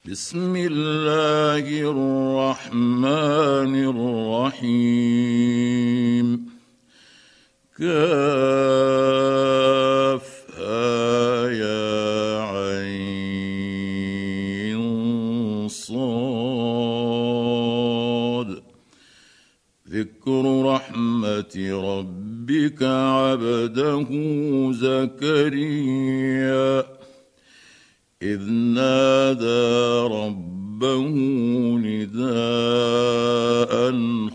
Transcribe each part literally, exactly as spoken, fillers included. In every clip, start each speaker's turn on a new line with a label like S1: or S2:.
S1: بسم الله الرحمن الرحيم. كافها يا عين صاد. ذكر رحمة ربك عبده زكريا إذ نادى ربه نداء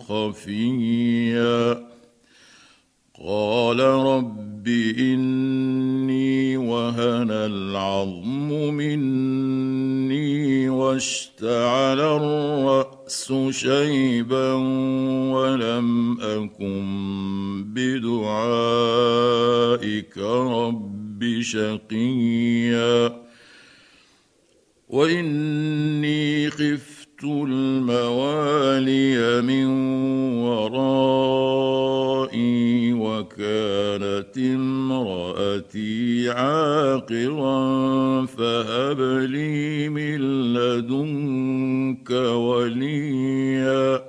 S1: خفيا قال رب إني وهن العظم مني واشتعل الرأس شيبا ولم أكن بدعائك رب شقيا وإني خفت الموالي من ورائي وكانت امرأتي عاقرا فهب لي من لدنك وليا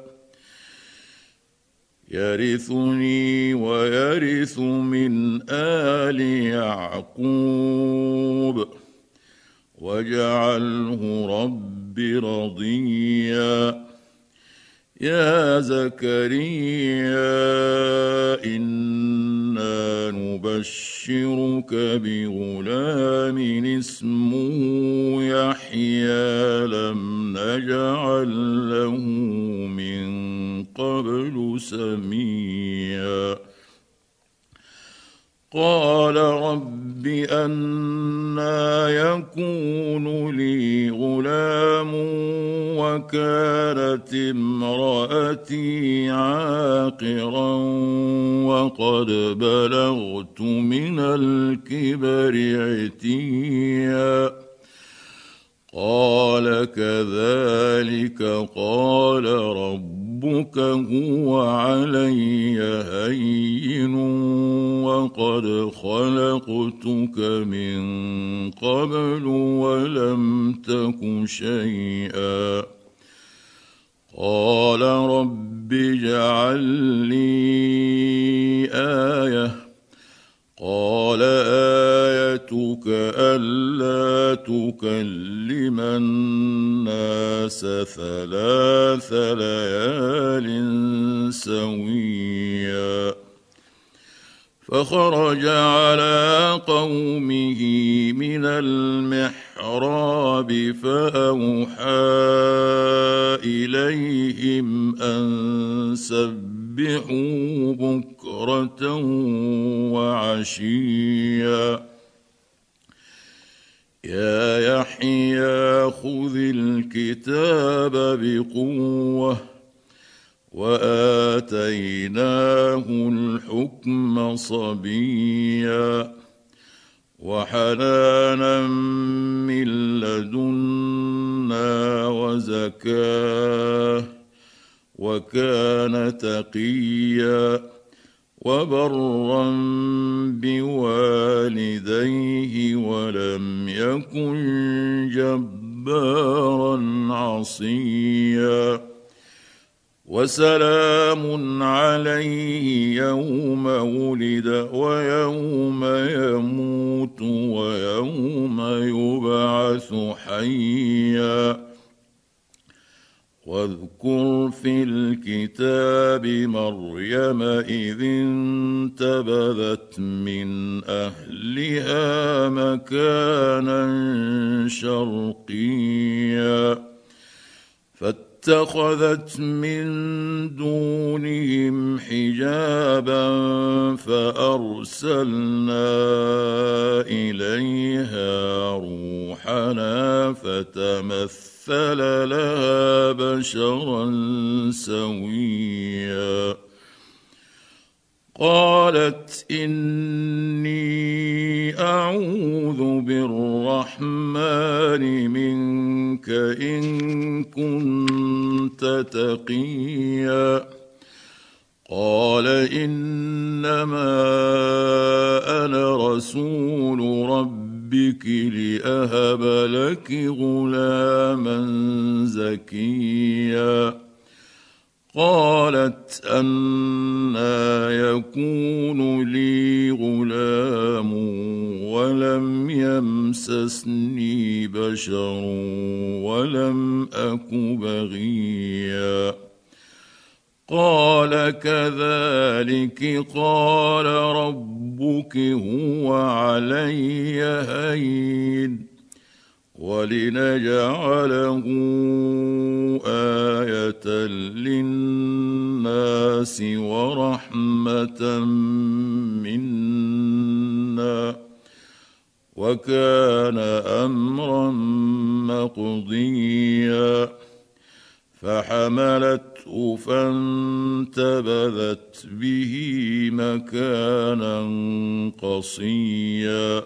S1: يرثني ويرث من آل يعقوب واجعله رب رضيا. يا زكريا إنا نبشرك بغلام اسمه يحيى لم نجعل له من قبل سميا. قال رب أنى يكون لي غلام وكانت امرأتي عاقرا وقد بلغت من الكبر عتيا. قال كذلك قال ربك هو علي هين وقد خلقتك من قبل ولم تك شيئا. قال رب اجعل لي آية. قال آيتك ألا تكلم الناس ثلاث ليال سويا. فخرج على قومه من المحراب فأوحى إليهم أن سبحوا بكرة وعشيا. يا يحيى خذ الكتاب بقوة وآتيناه الحكم صبيا وحنانا من لدنا وزكاة وكان تقيا وبرا بوالديه ولم يكن جبارا عصيا. وسلام عليه يوم ولد ويوم يموت ويوم يبعث حيا. واذكر في الكتاب مريم إذ انتبذت من أهلها مكانا شرقيا فاتخذت من دونهم حجابا فأرسلنا إليها روحنا فتمثل لها بشرا سويا. قالت إني أعوذ بالرحمن منك إن كنت تقيا. قال إنما أنا رسول رب ربك لأهب لك غلاما زكيا قالت أنى يكون لي غلام ولم يمسسني بشر ولم أك بغيا قال كذلك قال ربك هو علي هين ولنجعله آية للناس ورحمة منا وكان أمرا مقضيا فحملته فانتبذت به مكانا قصيا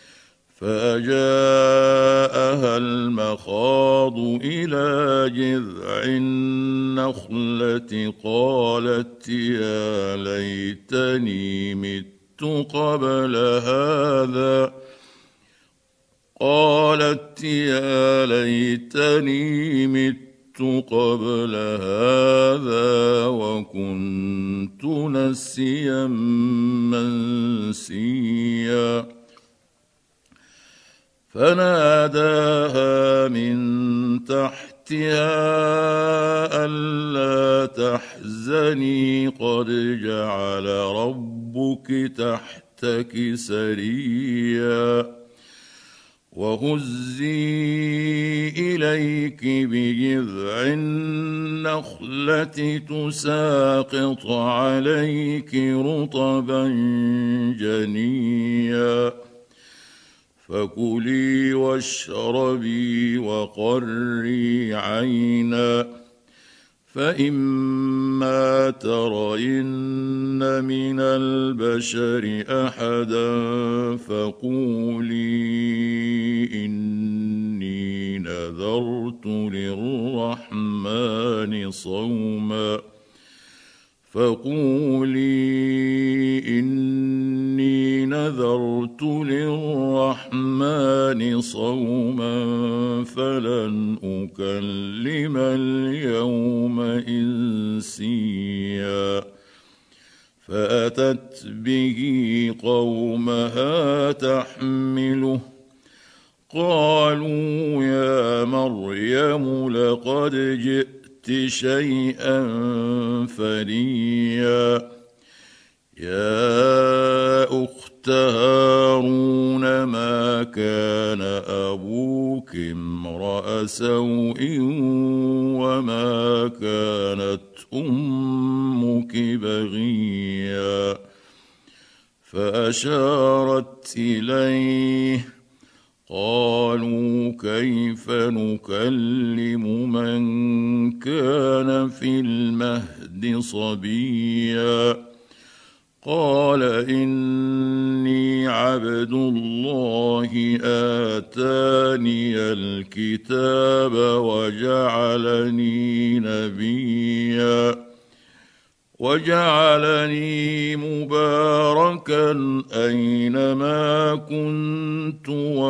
S1: فأجاءها المخاض إلى جذع النخلة قالت يا ليتني مت قبل هذا قالت يا ليتني مت قبل هذا وكنت نسيا منسيا فناداها من تحتها ألا تحزني قد جعل ربك تحتك سريا وهزي إليك بجذع النخلة تساقط عليك رطبا جنيا فكلي واشربي وقري عينا فإما ترين من البشر أحدا فقولي إني نذرت للرحمن صوما فقولي إني نذرت للرحمن صوما فلن أكلم اليوم إنسيا فأتت به قومها تحمله قالوا يا مريم لقد جئت شيئا فريا يا أخت هارون ما كان أبوك امرأ سوء وما كانت أمك بغيا فأشارت إليه قالوا كيف نكلم من كان في المهد صبيا قال إني عبد الله آتاني الكتاب وجعلني نبيا وجعلني مباركا أينما كنت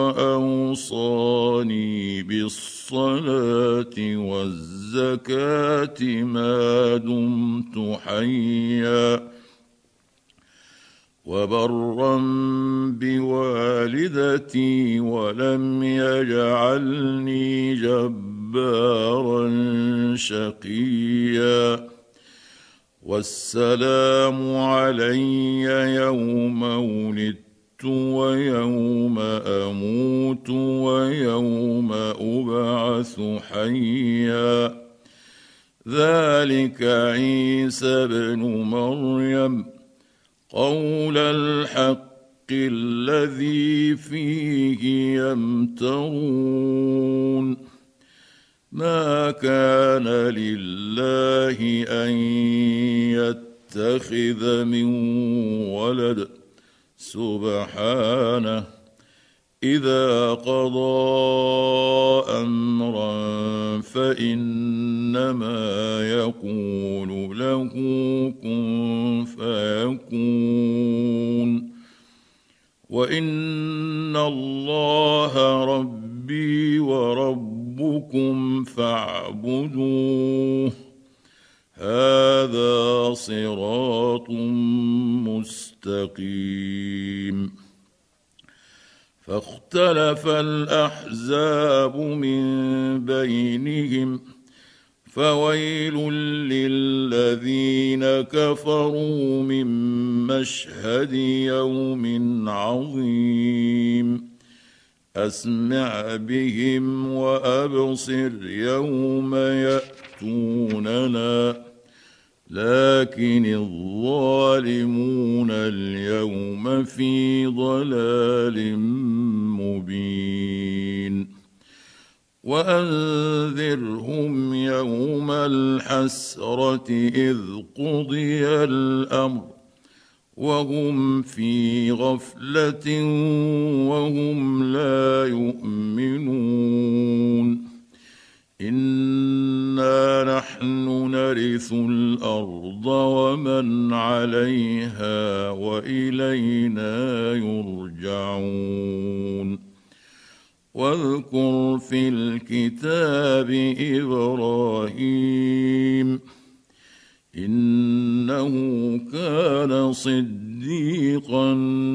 S1: وأوصاني بالصلاة والزكاة ما دمت حيا وبرا بوالدتي ولم يجعلني جبارا شقيا والسلام علي يوم ولدت ويوم أموت ويوم أبعث حيا ذلك عيسى بن مريم قول الحق الذي فيه يمترون ما كان لله أن يتخذ من ولد سبحانه إذا قضى أمرا فإنما يقول له كن فيكون وإن الله ربي وربكم فاعبدوه هذا صراط مستقيم. فاختلف الأحزاب من بينهم فويل للذين كفروا من مشهد يوم عظيم. أسمع بهم وأبصر يوم يأتوننا لكن الظالمون اليوم في ضلال مبين. وأنذرهم يوم الحسرة إذ قضي الأمر وهم في غفلة وهم لا يؤمنون. إنا نحن نرث الأرض ومن عليها وإلينا يرجعون. واذكر في الكتاب إبراهيم إنه كان صديقا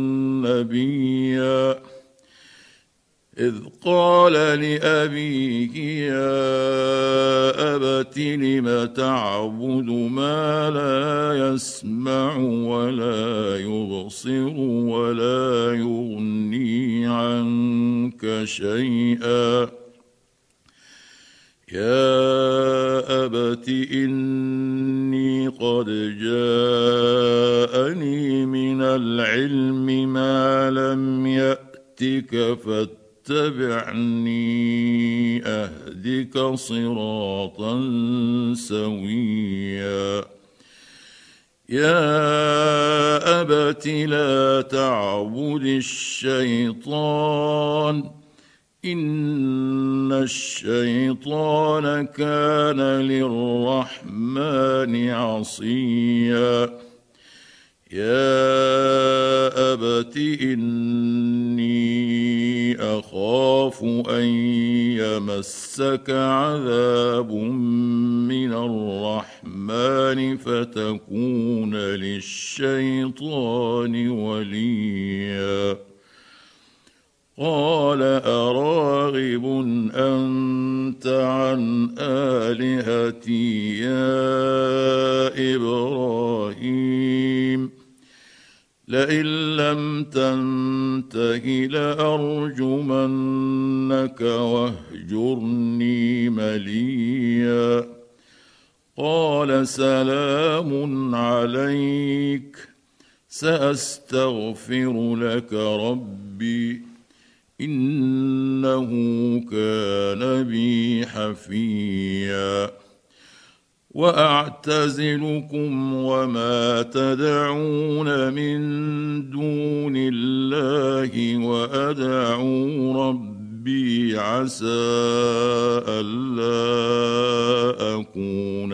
S1: نبيا إذ قال لأبيه يا أبت لم تعبد ما لا يسمع ولا يبصر ولا يغني عنك شيئا يا أبت إني قد جاءني من العلم ما لم يأتك فاتبعني اتبعني أهدك صراطا سويا. يا أبت لا تعبد الشيطان إن الشيطان كان للرحمن عصيا. يا أبت إني أخاف أن يمسك عذاب من الرحمن فتكون للشيطان وليا. قال أراغب أنت عن آلهتي يا إبراهيم لئن لم تنته لأرجمنك واهجرني مليا. قال سلام عليك سأستغفر لك ربي إنه كان بي حفيا. وأعتزلكم وما تدعون من دون الله وأدعو ربي عسى ألا أكون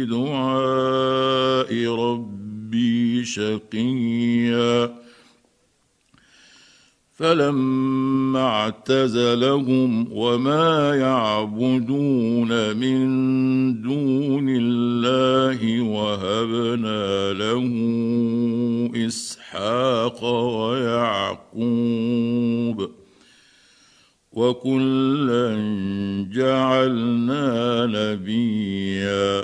S1: بدعاء ربي شقيا. فلما اعتزلهم وما يعبدون من دون الله وهبنا له إسحاق ويعقوب وكلا جعلنا نبيا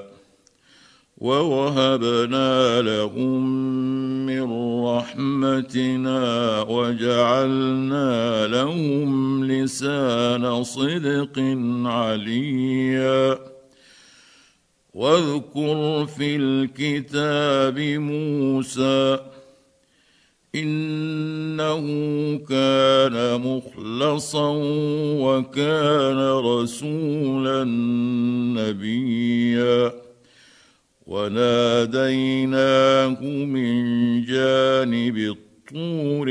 S1: ووهبنا لهم من رحمتنا وجعلنا لهم لسان صدق عليا. واذكر في الكتاب موسى إنه كان مخلصا وكان رسولا نبيا. وناديناه من جانب الطور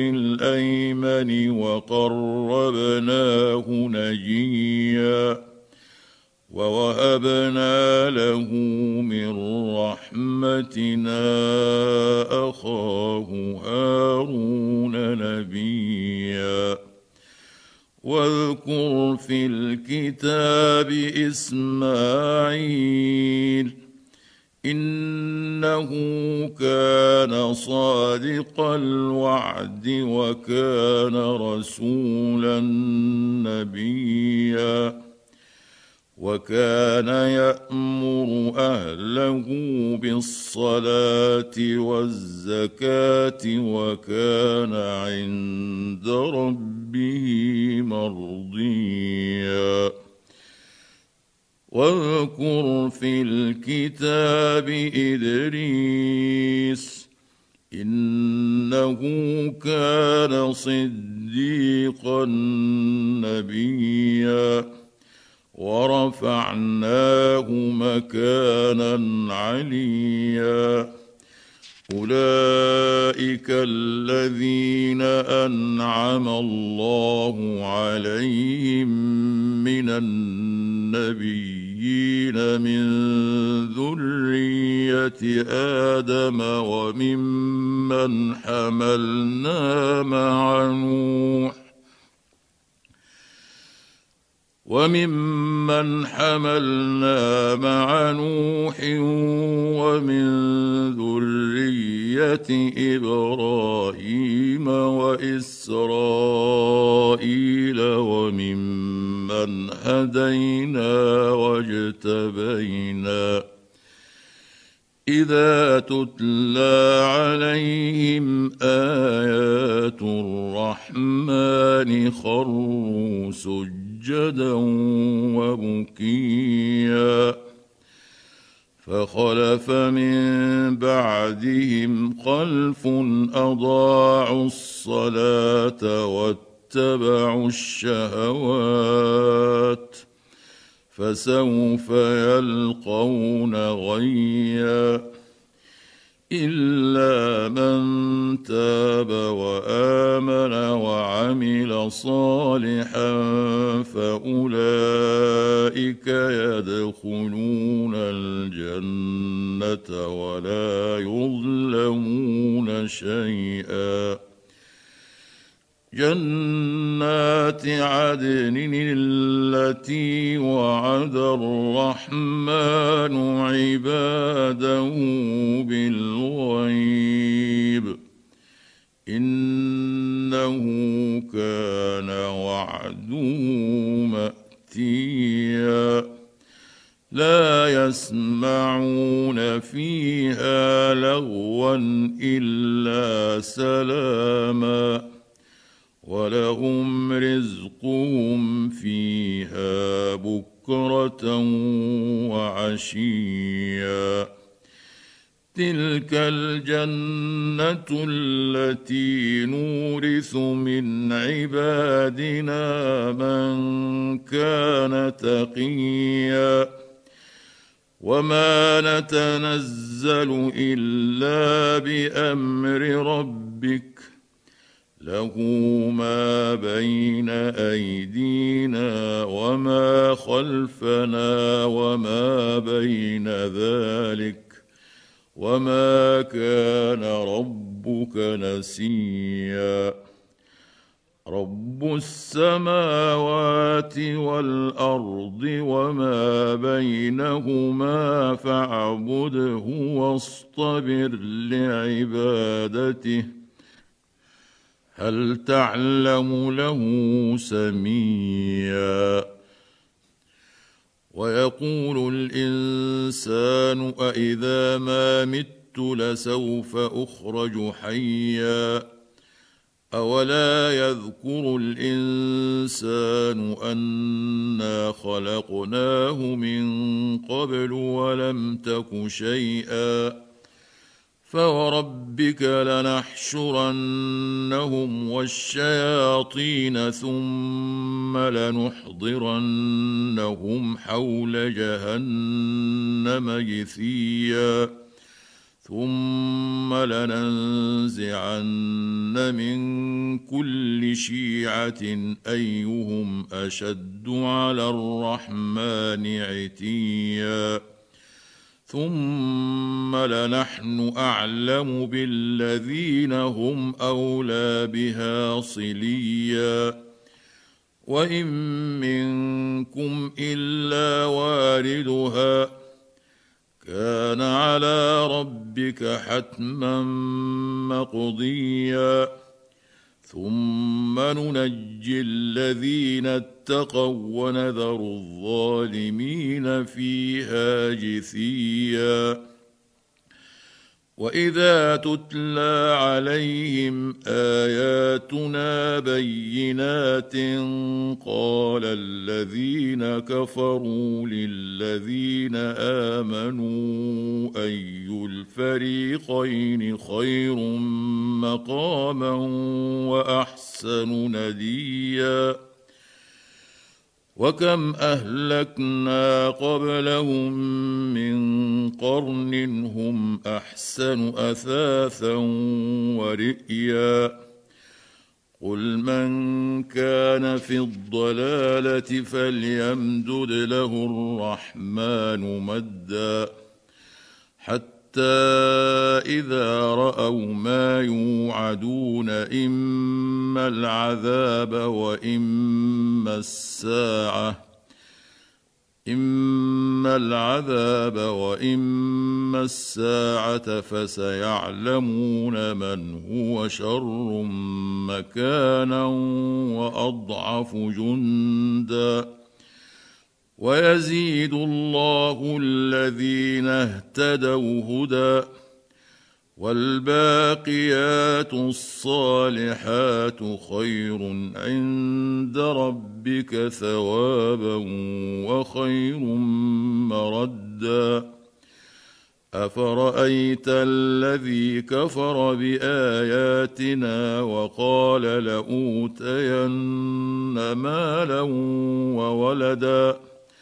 S1: الأيمن وقربناه نجيا. ووهبنا له من رحمتنا أخاه هارون نبيا واذكر في الكتاب إسماعيل إنه كان صادق الوعد وكان رسولا نبيا وكان يأمر أهله بالصلاة والزكاة وكان عند ربه مرضيا واذكر في الكتاب إدريس إنه كان صديقا نبيا ورفعناه مكانا عليا أولئك الذين أنعم الله عليهم من النبيين من ذرية آدم وممن حملنا مع نوح وممن حملنا مع نوح ومن ذرية إبراهيم وإسرائيل وممن هدينا واجتبينا إذا تتلى عليهم آيات الرحمن خروا سجدا وبكيا فخلف من بعدهم خلف أضاعوا الصلاة واتبعوا الشهوات فسوف يلقون غيا إلا من تاب وآمن وعمل صالحا فأولئك يدخلون الجنة ولا يظلمون شيئا جنات عدن التي وعد الرحمن عباده بالغيب إنه كان وعده مأتيا لا يسمعون فيها لغوا إلا سلاما ولهم رزقهم فيها بكرة وعشيا تلك الجنة التي نورث من عبادنا من كان تقيا وما نتنزل إلا بأمر ربك له ما بين أيدينا وما خلفنا وما بين ذلك وما كان ربك نسيا رب السماوات والأرض وما بينهما فاعبده واصطبر لعبادته هل تعلم له سميا ويقول الإنسان أإذا ما مت لسوف أخرج حيا أولا يذكر الإنسان أنا خلقناه من قبل ولم تك شيئا فوربك لنحشرنهم والشياطين ثم لنحضرنهم حول جهنم جثيا ثم لننزعن من كل شيعة أيهم أشد على الرحمن عتيا ثم لنحن أعلم بالذين هم أولى بها صليا وإن منكم إلا واردها كان على ربك حتما مقضيا ثم ننجي الذين اتقوا ونذر الظالمين فيها جثيا وإذا تتلى عليهم آياتنا بينات قال الذين كفروا للذين آمنوا أي الفريقين خير مقاما وأحسن نديا وكم أهلكنا قبلهم من قرن هم أحسن أثاثا ورئيا قل من كان في الضلالة فليمدد له الرحمن مدا حتى إذا رأوا ما يوعدون إما العذاب وإما الساعة إما العذاب وإما الساعة فسيعلمون من هو شر مكانا وأضعف جندا ويزيد الله الذين اهتدوا هدى والباقيات الصالحات خير عند ربك ثوابا وخير مردا أفرأيت الذي كفر بآياتنا وقال لأوتين مالا وولدا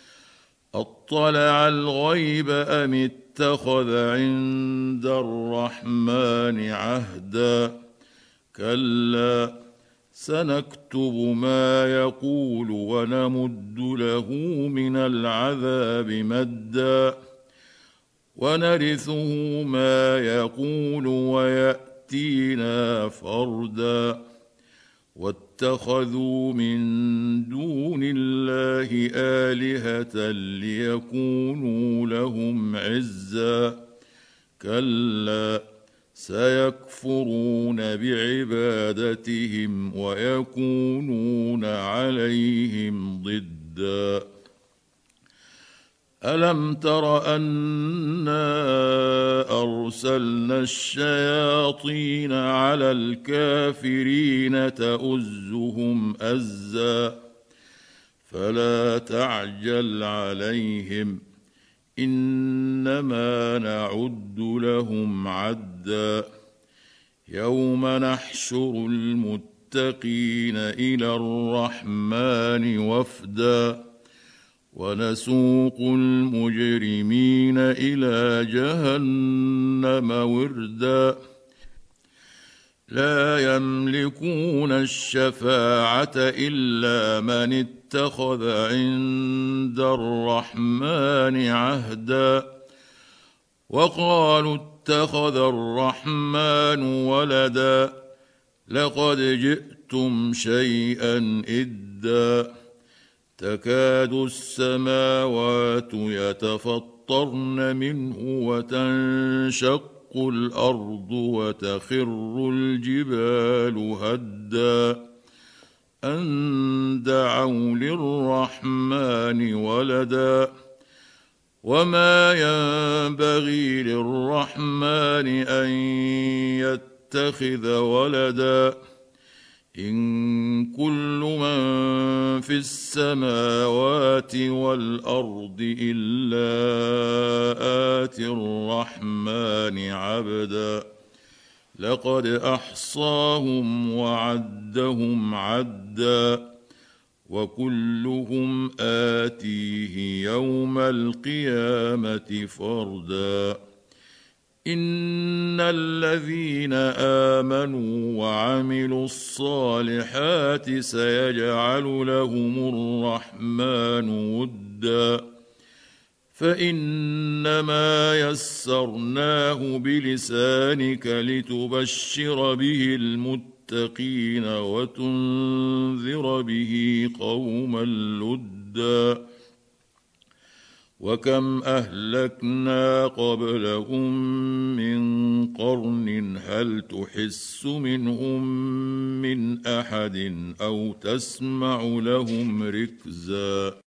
S1: أطلع الغيب أم اتخذ عند الرحمن عهدا كلا سنكتب ما يقول ونمد له من العذاب مدا ونرثه ما يقول ويأتينا فردا واتخذوا من دون الله آلهة ليكونوا لهم عزا كلا سيكفرون بعبادتهم ويكونون عليهم ضدا ألم تر أنا أرسلنا الشياطين على الكافرين تؤزهم أزا فلا تعجل عليهم إنما نعد لهم عدا يوم نحشر المتقين إلى الرحمن وفدا ونسوق المجرمين إلى جهنم وردا لا يملكون الشفاعة إلا من اتخذ عند الرحمن عهدا وقالوا اتخذ الرحمن ولدا لقد جئتم شيئا إدا تكاد السماوات يتفطرن منه وتنشق الأرض وتخر الجبال هدا أن دعوا للرحمن ولدا وما ينبغي للرحمن أن يتخذ ولدا إن كل من في السماوات والأرض إلا آتي الرحمن عبدا لقد أحصاهم وعدهم عدا وكلهم آتيه يوم القيامة فردا إن الذين آمنوا وعملوا الصالحات سيجعل لهم الرحمن ودا فإنما يسرناه بلسانك لتبشر به المتقين وتنذر به قوما لدا وكم أهلكنا قبلهم من قرن هل تحس منهم من أحد أو تسمع لهم ركزا